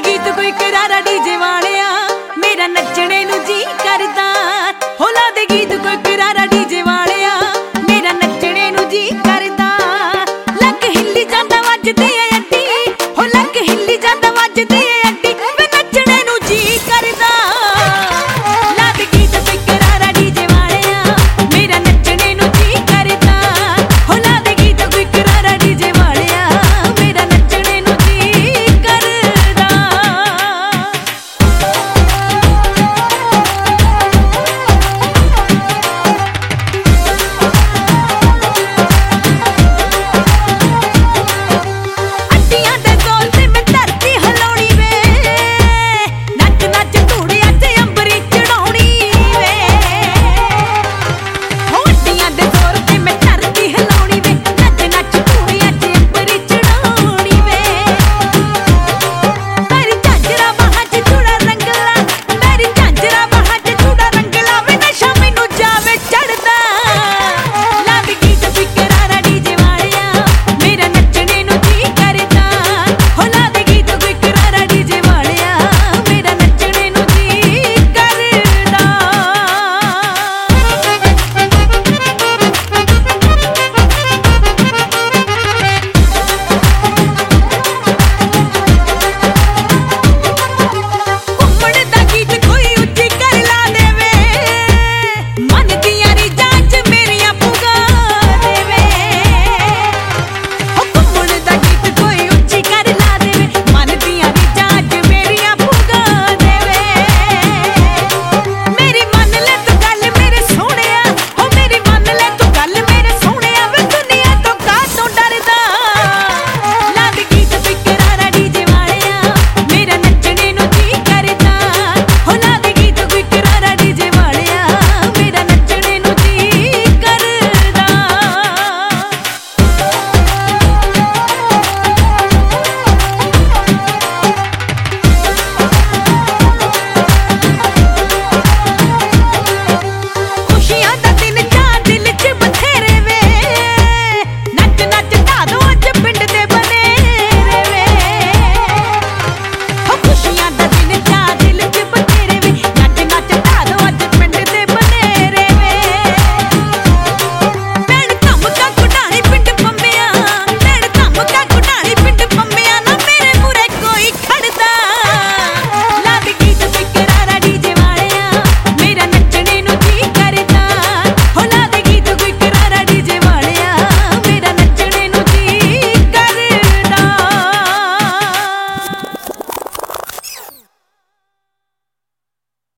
गीत कोई करारा डीजे वालिया मेरा नचने नू जी करदा। हो ला दे गीत कोई करारा डीजे वालिया मेरा नचने नू जी करदा। लक हिल्ली जांदा वजदे अड्डी, हो लक हिल्ली जांदा वजदे